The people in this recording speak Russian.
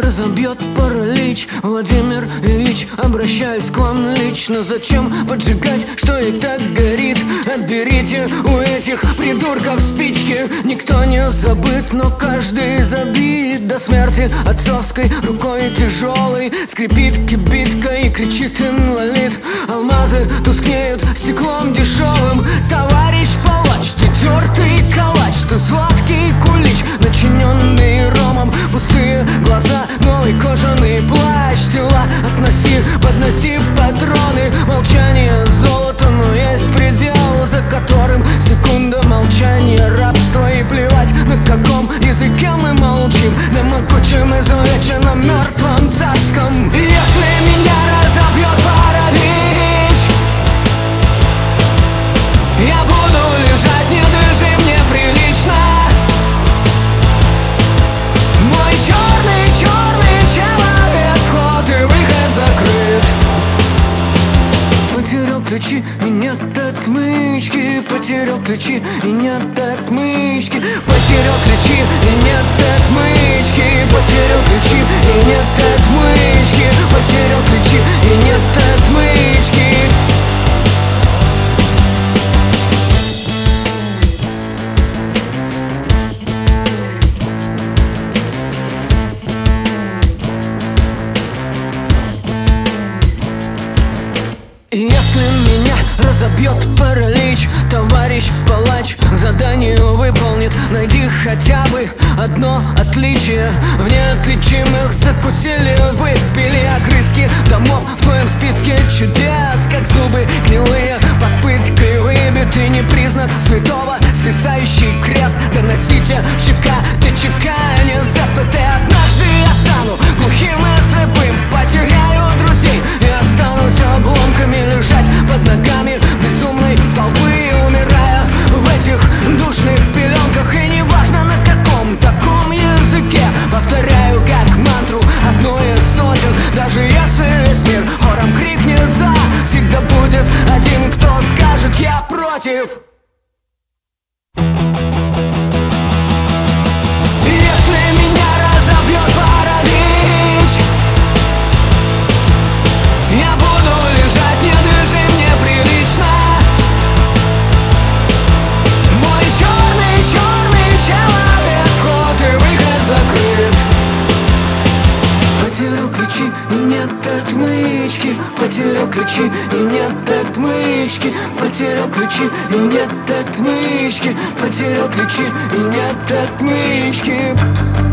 разобьет паралич. Владимир Ильич, обращаюсь к вам лично. Зачем поджигать, что и так горит? Отберите у этих придурков спички. Никто не забыт, но каждый забит до смерти отцовской рукой тяжелой. Скрипит кибитка и кричит инвалид. Алмазы тускнеют стеклом дешевым. Товарищ палач, ты тертый калач, ты сладкий кулич, начиненный ромом. Пустые глаза, новый кожаный плащ. Тела относи, подноси патроны. Молчание золото, но есть предел, за которым секунда молчания, рабство. И плевать, на каком языке мы молчим, на могучем изувеченном мертвом царском. Если меня разобьет паралич, я буду лежать недвижим, неприлично. Мой черный человек, вход и выход закрыт. Потерял ключи и нет отмычки. Потерял ключи и нет отмычки. Потерял ключи и нет отмычки. Потерял ключи и нет отмычки. Потерял ключи и нет отмычки. Если меня разобьет паралич, товарищ палач задание выполнит. Найди хотя бы одно отличие. В неотличимых закусили, выпили огрызки домов в твоем списке чудес, как зубы гнилые под пыткой выбиты. Не признак святого свисающий крест. Доносите в ЧК, ТЧК, не ЗПТ. Однажды я стану глухим и слепым, потеряю друзей и останусь обломками лежать под ногами безумной толпы, умирая в этих душных пеленках. И неважно на каком таком языке, повторяю как мантру одну из сотен. Даже если весь мир хором крикнет за, всегда будет один, кто скажет: я против. Если меня разобьет паралич, я буду лежать недвижим, неприлично. Мой черный человек, вход и выход закрыт. Потерял ключи и нет отмычки. Потерял ключи и нет отмычки. Потерял ключи и нет отмычки. Потерял ключи и нет отмычки.